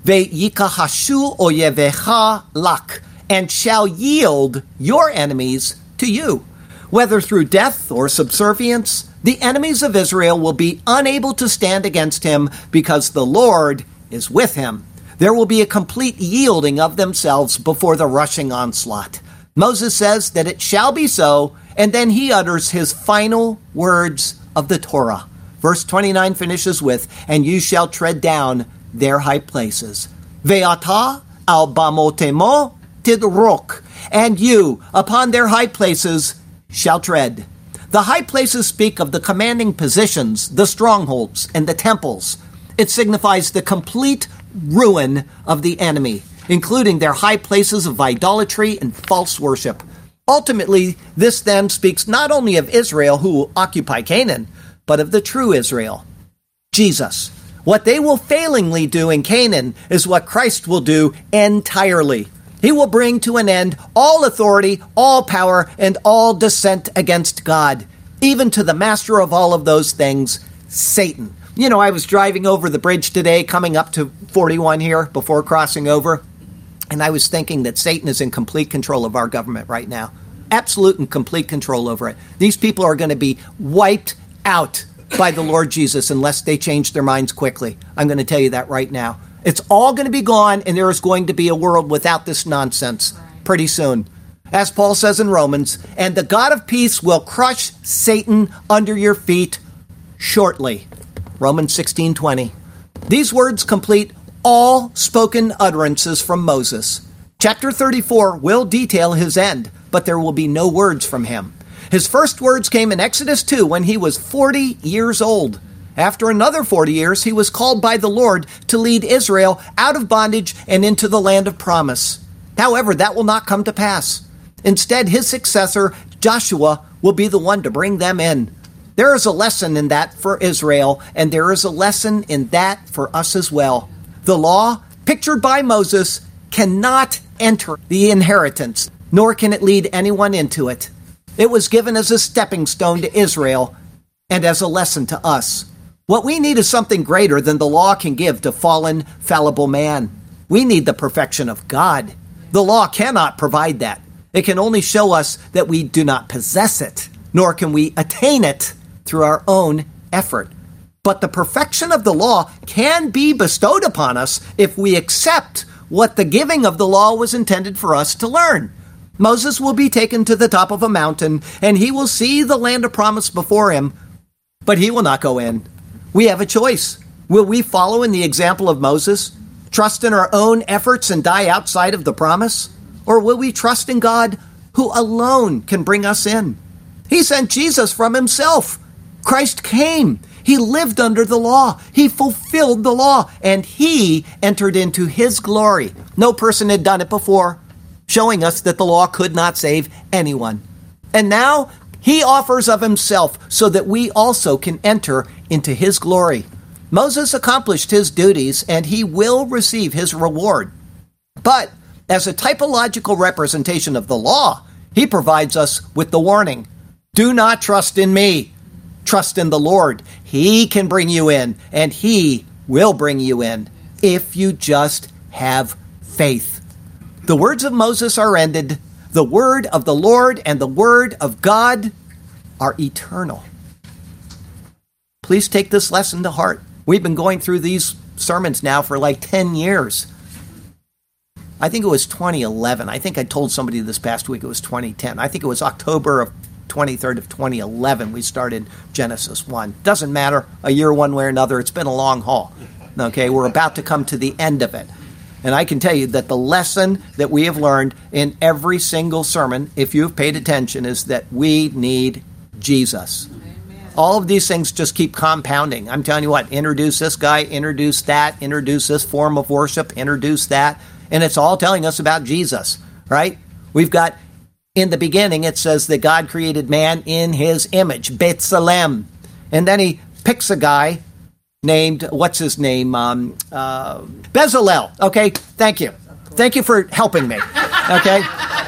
ve'yikahashu oyevecha lak, and shall yield your enemies to you. Whether through death or subservience, the enemies of Israel will be unable to stand against him because the Lord is with him. There will be a complete yielding of themselves before the rushing onslaught. Moses says that it shall be so, and then he utters his final words of the Torah. Verse twenty-nine finishes with, and you shall tread down their high places. Ve'ata al bamotemo tidrok, and you upon their high places shall tread. The high places speak of the commanding positions, the strongholds, and the temples. It signifies the complete ruin of the enemy, including their high places of idolatry and false worship. Ultimately, this then speaks not only of Israel who will occupy Canaan, but of the true Israel, Jesus. What they will failingly do in Canaan is what Christ will do entirely. He will bring to an end all authority, all power, and all dissent against God, even to the master of all of those things, Satan. You know, I was driving over the bridge today, coming up to forty-one here before crossing over, and I was thinking that Satan is in complete control of our government right now. Absolute and complete control over it. These people are going to be wiped out by the Lord Jesus unless they change their minds quickly. I'm going to tell you that right now. It's all going to be gone, and there is going to be a world without this nonsense pretty soon. As Paul says in Romans, and the God of peace will crush Satan under your feet shortly. Romans sixteen twenty. These words complete all spoken utterances from Moses. Chapter thirty-four will detail his end, but there will be no words from him. His first words came in Exodus two when he was forty years old. After another forty years, he was called by the Lord to lead Israel out of bondage and into the land of promise. However, that will not come to pass. Instead, his successor, Joshua, will be the one to bring them in. There is a lesson in that for Israel, and there is a lesson in that for us as well. The law, pictured by Moses, cannot enter the inheritance, nor can it lead anyone into it. It was given as a stepping stone to Israel and as a lesson to us. What we need is something greater than the law can give to fallen, fallible man. We need the perfection of God. The law cannot provide that. It can only show us that we do not possess it, nor can we attain it through our own effort. But the perfection of the law can be bestowed upon us if we accept what the giving of the law was intended for us to learn. Moses will be taken to the top of a mountain, and he will see the land of promise before him, but he will not go in. We have a choice. Will we follow in the example of Moses, trust in our own efforts and die outside of the promise? Or will we trust in God who alone can bring us in? He sent Jesus from himself. Christ came. He lived under the law. He fulfilled the law, and he entered into his glory. No person had done it before, showing us that the law could not save anyone. And now he offers of himself so that we also can enter into his glory. Moses accomplished his duties, and he will receive his reward. But as a typological representation of the law, he provides us with the warning. Do not trust in me. Trust in the Lord. He can bring you in, and he will bring you in if you just have faith. The words of Moses are ended. The word of the Lord and the word of God are eternal. Please take this lesson to heart. We've been going through these sermons now for like ten years. I think it was twenty eleven. I think I told somebody this past week it was twenty ten. I think it was October of twenty-third of twenty eleven we started Genesis one. Doesn't matter, a year one way or another. It's been a long haul. Okay, we're about to come to the end of it. And I can tell you that the lesson that we have learned in every single sermon, if you've paid attention, is that we need Jesus. Amen. All of these things just keep compounding. I'm telling you what, introduce this guy, introduce that, introduce this form of worship, introduce that. And it's all telling us about Jesus, right? We've got, in the beginning, it says that God created man in his image, B'Tselem. And then he picks a guy named, what's his name? Um, uh, Bezalel. Okay, thank you. Thank you for helping me. Okay?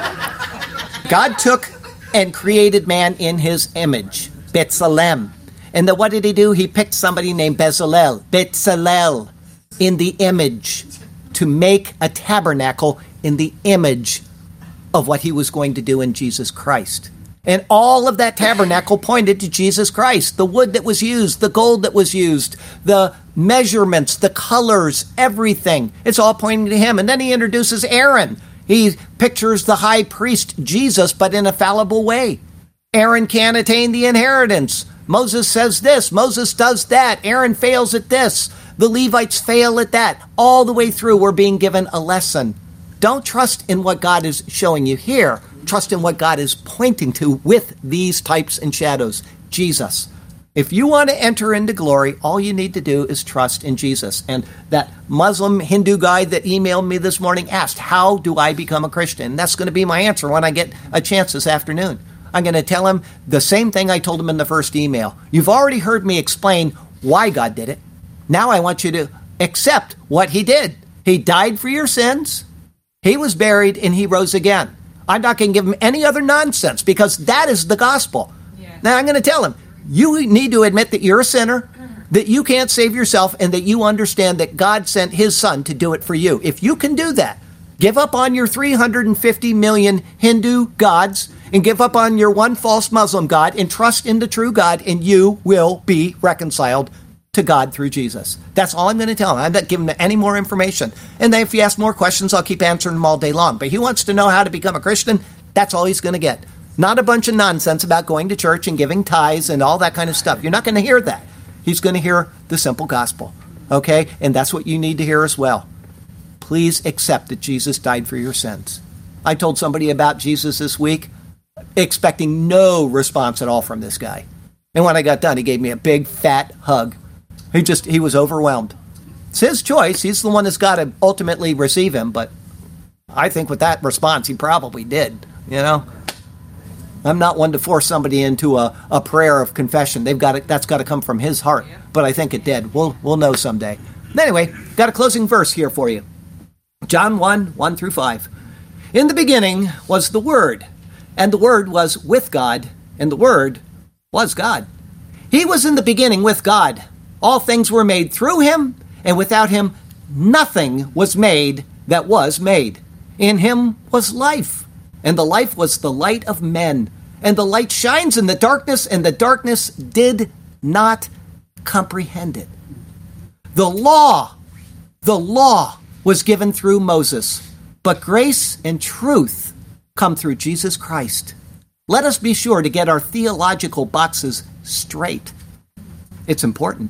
God took and created man in his image, B'Tselem. And then what did he do? He picked somebody named Bezalel, B'Tselel, in the image, to make a tabernacle in the image of what he was going to do in Jesus Christ. And all of that tabernacle pointed to Jesus Christ. The wood that was used, the gold that was used, the measurements, the colors, everything. It's all pointing to him. And then he introduces Aaron. He pictures the high priest, Jesus, but in a fallible way. Aaron can't attain the inheritance. Moses says this. Moses does that. Aaron fails at this. The Levites fail at that. All the way through, we're being given a lesson. Don't trust in what God is showing you here. Trust in what God is pointing to with these types and shadows. Jesus. If you want to enter into glory, all you need to do is trust in Jesus. And that Muslim Hindu guy that emailed me this morning asked, how do I become a Christian? And that's going to be my answer when I get a chance this afternoon. I'm going to tell him the same thing I told him in the first email. You've already heard me explain why God did it. Now I want you to accept what he did. He died for your sins. He was buried and he rose again. I'm not going to give him any other nonsense because that is the gospel. Yeah. Now I'm going to tell him, you need to admit that you're a sinner, that you can't save yourself, and that you understand that God sent his son to do it for you. If you can do that, give up on your three hundred fifty million Hindu gods and give up on your one false Muslim god and trust in the true God, and you will be reconciled to God through Jesus. That's all I'm going to tell him. I'm not giving him any more information. And then if he asks more questions, I'll keep answering them all day long. But he wants to know how to become a Christian. That's all he's going to get. Not a bunch of nonsense about going to church and giving tithes and all that kind of stuff. You're not going to hear that. He's going to hear the simple gospel. Okay? And that's what you need to hear as well. Please accept that Jesus died for your sins. I told somebody about Jesus this week, expecting no response at all from this guy. And when I got done, he gave me a big, fat hug. He just, he was overwhelmed. It's his choice. He's the one that's got to ultimately receive him. But I think with that response, he probably did. You know? I'm not one to force somebody into a, a prayer of confession. They've got to, that's got to come from his heart. But I think it did. We'll, we'll know someday. Anyway, got a closing verse here for you. John one, one through five. In the beginning was the Word, and the Word was with God, and the Word was God. He was in the beginning with God. All things were made through him, and without him nothing was made that was made. In him was life, and the life was the light of men. And the light shines in the darkness, and the darkness did not comprehend it. The law, the law was given through Moses, but grace and truth come through Jesus Christ. Let us be sure to get our theological boxes straight. It's important.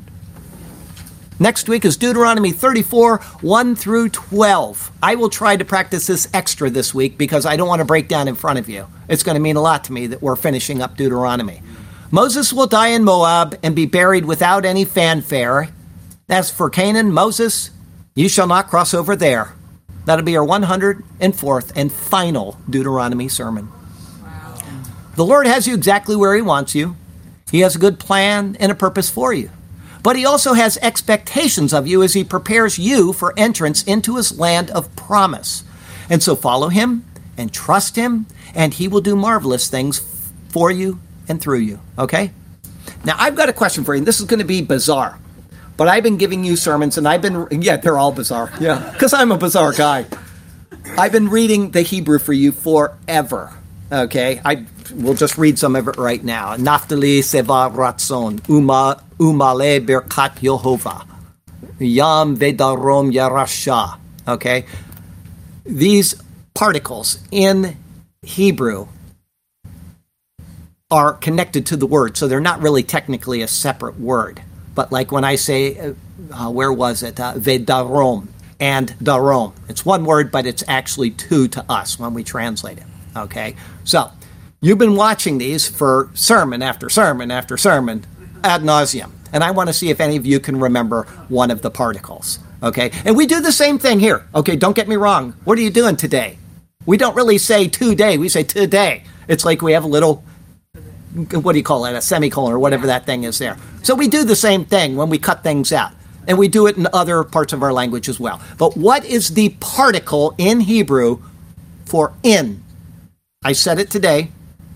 Next week is Deuteronomy thirty-four, one through twelve. I will try to practice this extra this week because I don't want to break down in front of you. It's going to mean a lot to me that we're finishing up Deuteronomy. Moses will die in Moab and be buried without any fanfare. As for Canaan, Moses, you shall not cross over there. That'll be our one hundred fourth and final Deuteronomy sermon. Wow. The Lord has you exactly where he wants you. He has a good plan and a purpose for you. But he also has expectations of you as he prepares you for entrance into his land of promise. And so follow him and trust him, and he will do marvelous things for you and through you. Okay? Now, I've got a question for you. This is going to be bizarre. But I've been giving you sermons, and I've been, yeah, they're all bizarre. Yeah, because I'm a bizarre guy. I've been reading the Hebrew for you forever. Okay? I will just read some of it right now. Naftali seva ratzon, uma umale birkat Yehovah, yam vedarom yarasha. Okay? These particles in Hebrew are connected to the word, so they're not really technically a separate word. But like when I say, uh, where was it? Uh, vedarom and darom. It's one word, but it's actually two to us when we translate it. Okay? So, you've been watching these for sermon after sermon after sermon ad nauseum. And I want to see if any of you can remember one of the particles. Okay? And we do the same thing here. Okay, don't get me wrong. What are you doing today? We don't really say today. We say today. It's like we have a little, what do you call it, a semicolon or whatever that thing is there. So we do the same thing when we cut things out. And we do it in other parts of our language as well. But what is the particle in Hebrew for in. I said it today.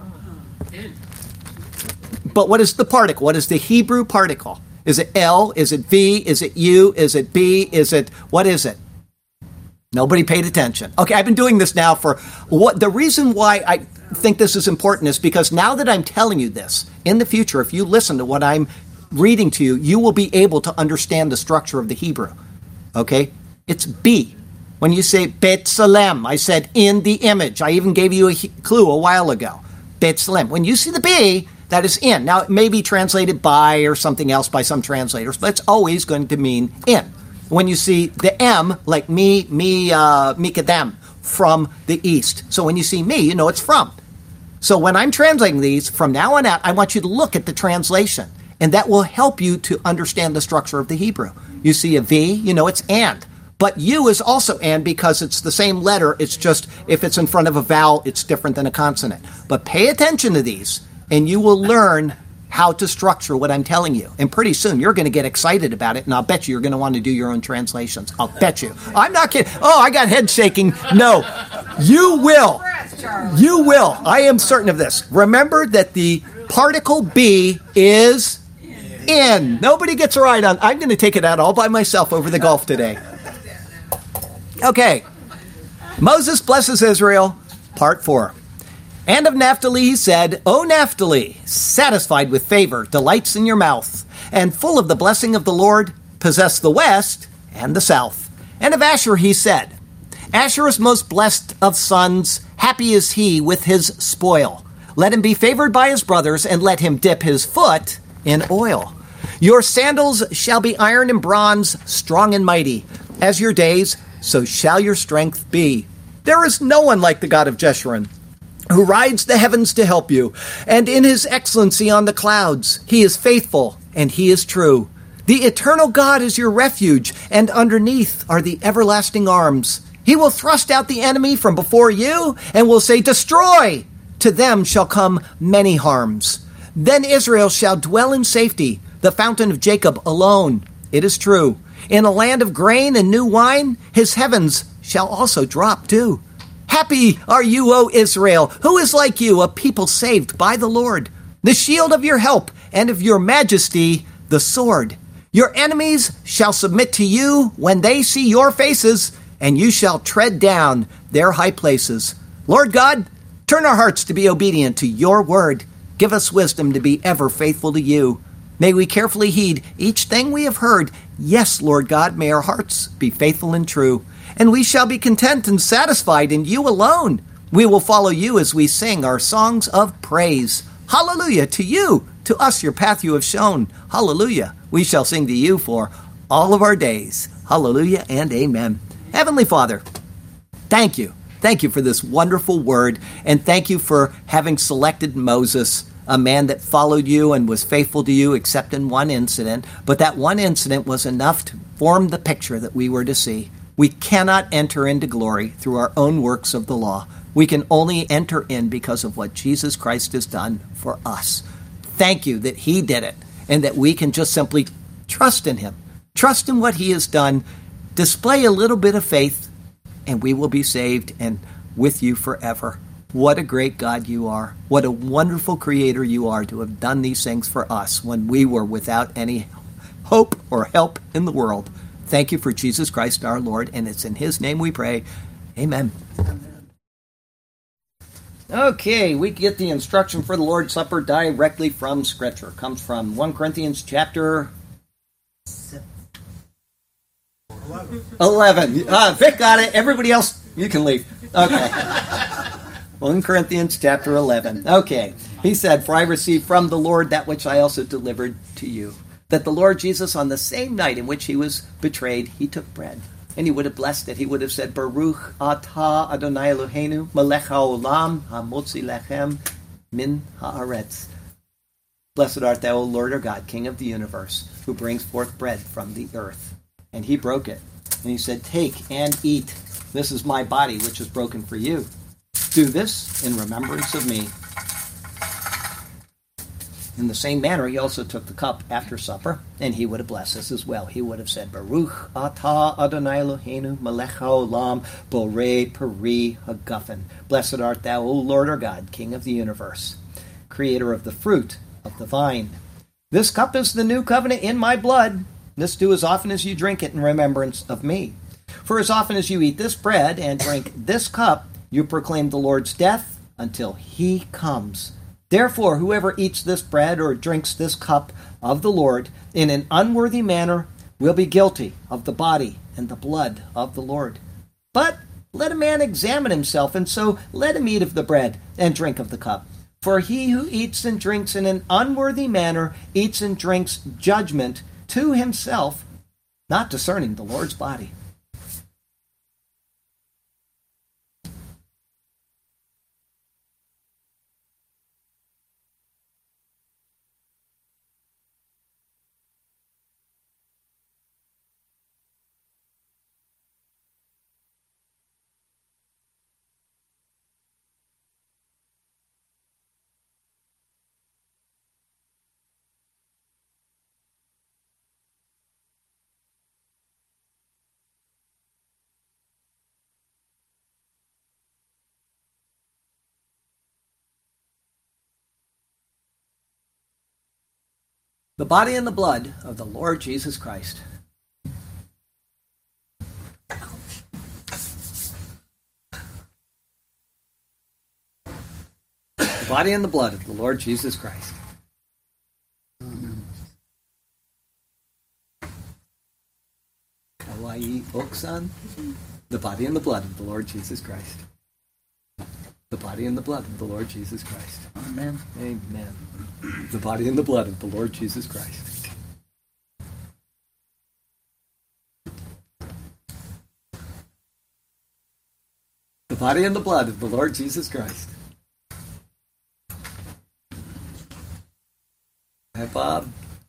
But what is the particle? What is the Hebrew particle? Is it L? Is it V? Is it U? Is it B? Is it, what is it? Nobody paid attention. Okay, I've been doing this now for, what the reason why I think this is important is because now that I'm telling you this, in the future, if you listen to what I'm reading to you, you will be able to understand the structure of the Hebrew. Okay? It's B. When you say B'Tselem, I said in the image. I even gave you a clue a while ago. B'Tselem. When you see the B, that is in. Now, it may be translated by or something else by some translators, but it's always going to mean in. When you see the M, like me, me, uh, Mikadem, from the east. So when you see me, you know it's from. So when I'm translating these, from now on out, I want you to look at the translation, and that will help you to understand the structure of the Hebrew. You see a V, you know it's and. But U is also and because it's the same letter. It's just if it's in front of a vowel, it's different than a consonant. But pay attention to these, and you will learn how to structure what I'm telling you. And pretty soon, you're going to get excited about it, and I'll bet you you're going to want to do your own translations. I'll bet you. I'm not kidding. Oh, I got head shaking. No, you will. You will. I am certain of this. Remember that the particle B is in. Nobody gets a ride on. I'm going to take it out all by myself over the Gulf today. Okay. Moses blesses Israel, part four. And of Naphtali he said, O Naphtali, satisfied with favor, delights in your mouth, and full of the blessing of the Lord, possess the west and the south. And of Asher he said, Asher is most blessed of sons, happy is he with his spoil. Let him be favored by his brothers, and let him dip his foot in oil. Your sandals shall be iron and bronze, strong and mighty. As your days, so shall your strength be. There is no one like the God of Jeshurun, who rides the heavens to help you, and in his excellency on the clouds. He is faithful, and he is true. The eternal God is your refuge, and underneath are the everlasting arms. He will thrust out the enemy from before you, and will say, Destroy! To them shall come many harms. Then Israel shall dwell in safety, the fountain of Jacob alone. It is true. In a land of grain and new wine, his heavens shall also drop too. Happy are you, O Israel, who is like you, a people saved by the Lord, the shield of your help and of your majesty, the sword. Your enemies shall submit to you when they see your faces, and you shall tread down their high places. Lord God, turn our hearts to be obedient to your word. Give us wisdom to be ever faithful to you. May we carefully heed each thing we have heard. Yes, Lord God, may our hearts be faithful and true. And we shall be content and satisfied in you alone. We will follow you as we sing our songs of praise. Hallelujah to you, to us your path you have shown. Hallelujah, we shall sing to you for all of our days. Hallelujah and amen. Heavenly Father, thank you. Thank you for this wonderful word, and thank you for having selected Moses, a man that followed you and was faithful to you except in one incident. But that one incident was enough to form the picture that we were to see. We cannot enter into glory through our own works of the law. We can only enter in because of what Jesus Christ has done for us. Thank you that he did it, and that we can just simply trust in him. Trust in what he has done. Display a little bit of faith, and we will be saved and with you forever. What a great God you are. What a wonderful creator you are to have done these things for us when we were without any hope or help in the world. Thank you for Jesus Christ our Lord, and it's in his name we pray. Amen. Okay, we get the instruction for the Lord's Supper directly from Scripture. It comes from First Corinthians chapter eleven. Uh, Vic got it. Everybody else, you can leave. Okay. First Corinthians chapter eleven. Okay. He said, For I received from the Lord that which I also delivered to you, that the Lord Jesus, on the same night in which he was betrayed, he took bread. And he would have blessed it. He would have said, Baruch atah Adonai Eloheinu, melech haolam, hamotzi lechem min haaretz. Blessed art thou, O Lord our God, King of the universe, who brings forth bread from the earth. And he broke it. And he said, Take and eat. This is my body, which is broken for you. Do this in remembrance of me. In the same manner, he also took the cup after supper, and he would have blessed us as well. He would have said, Baruch atah Adonai Eloheinu melech haolam borei peri hagafen. Blessed art thou, O Lord our God, King of the universe, creator of the fruit of the vine. This cup is the new covenant in my blood. This do as often as you drink it in remembrance of me. For as often as you eat this bread and drink this cup, you proclaim the Lord's death until he comes. Therefore, whoever eats this bread or drinks this cup of the Lord in an unworthy manner will be guilty of the body and the blood of the Lord. But let a man examine himself, and so let him eat of the bread and drink of the cup. For he who eats and drinks in an unworthy manner eats and drinks judgment to himself, not discerning the Lord's body. The body and the blood of the Lord Jesus Christ. The body and the blood of the Lord Jesus Christ. Kawaii Oksan. The body and the blood of the Lord Jesus Christ. The body and the blood of the Lord Jesus Christ. Amen. Amen. The body and the blood of the Lord Jesus Christ. The body and the blood of the Lord Jesus Christ. Hi, Bob.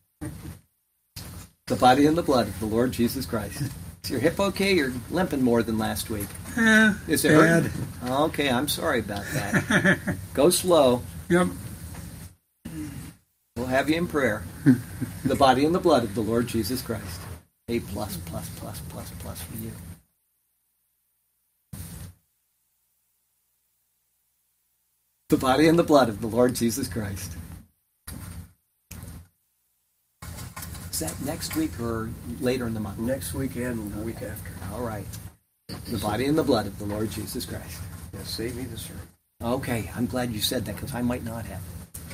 The body and the blood of the Lord Jesus Christ. Is your hip okay? You're limping more than last week. Eh, Is it bad. hurting? Okay, I'm sorry about that. Go slow. Yep. We'll have you in prayer. The body and the blood of the Lord Jesus Christ. A plus, plus, plus, plus, plus for you. The body and the blood of the Lord Jesus Christ. Is that next week or later in the month? Next weekend and the week after. All right. The body and the blood of the Lord Jesus Christ. Yeah, save me the sermon. Okay, I'm glad you said that because I might not have.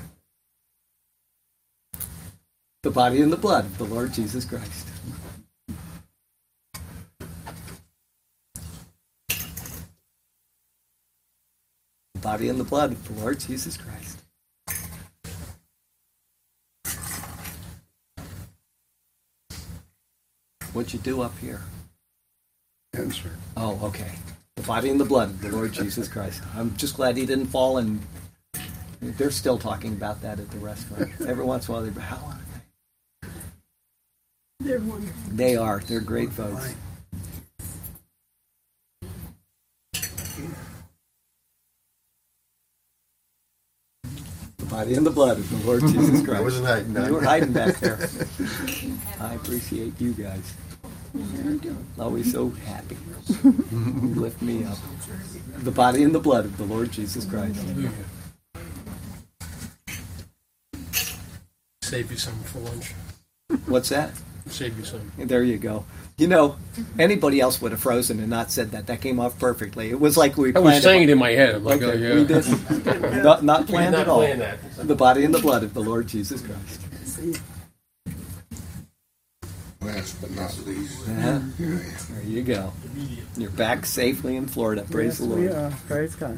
The body and the blood of the Lord Jesus Christ. The body and the blood of the Lord Jesus Christ. What'd you do up here? Answer. Oh, okay. The body and the blood of the Lord Jesus Christ. I'm just glad he didn't fall, and they're still talking about that at the restaurant. Every once in a while, they're, how are they? They're wonderful. They are. They're great folks. The body and the blood of the Lord Jesus Christ. I wasn't hiding. You were hiding back there. I appreciate you guys. Always so happy. You lift me up. The body and the blood of the Lord Jesus Christ. Save you some for lunch. What's that? Save you some. There you go. You know, anybody else would have frozen and not said that. That came off perfectly. It was like we I planned was saying it. it in my head. I'm like, Okay, oh, yeah. we didn't. Not, not planned not at all. planned that. The body and the blood of the Lord Jesus Christ. Last but not least, Uh-huh. There you go. You're back safely in Florida. Praise Yes, the Lord. we are. Praise God.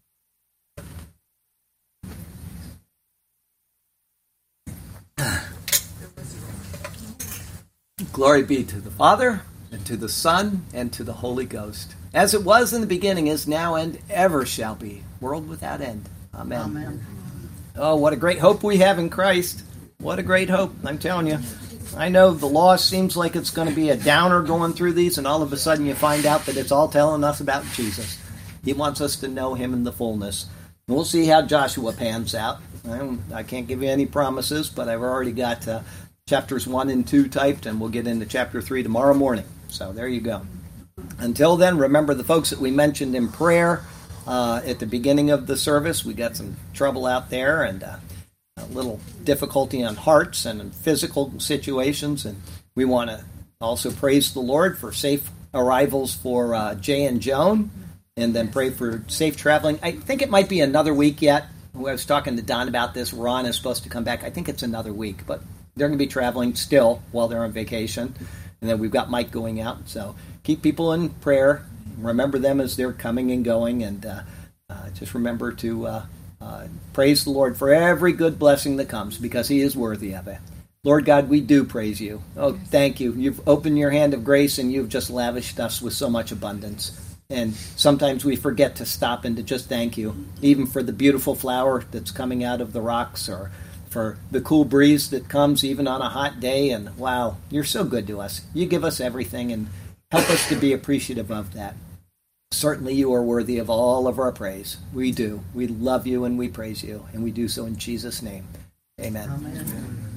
Glory be to the Father, and to the Son, and to the Holy Ghost, as it was in the beginning, is now, and ever shall be, world without end. Amen. Amen. Oh, what a great hope we have in Christ. What a great hope, I'm telling you. I know the law seems like it's going to be a downer going through these, and all of a sudden you find out that it's all telling us about Jesus. He wants us to know him in the fullness. We'll see how Joshua pans out. I, don't, I can't give you any promises, but I've already got uh, chapters one and two typed, and we'll get into chapter three tomorrow morning. So there you go. Until then, remember the folks that we mentioned in prayer uh, at the beginning of the service. We got some trouble out there and uh, a little difficulty on hearts and in physical situations, and we want to also praise the Lord for safe arrivals for uh, Jay and Joan, and then pray for safe traveling. I think it might be another week yet. I was talking to Don about this. Ron is supposed to come back. I think it's another week, but they're going to be traveling still while they're on vacation. And then we've got Mike going out. So keep people in prayer. Remember them as they're coming and going. And uh, uh, just remember to uh, uh, praise the Lord for every good blessing that comes, because he is worthy of it. Lord God, we do praise you. Oh, thank you. You've opened your hand of grace, and you've just lavished us with so much abundance. And sometimes we forget to stop and to just thank you, even for the beautiful flower that's coming out of the rocks, or for the cool breeze that comes even on a hot day. And wow, you're so good to us. You give us everything, and help us to be appreciative of that. Certainly you are worthy of all of our praise. We do. We love you and we praise you, and we do so in Jesus' name. Amen. Amen.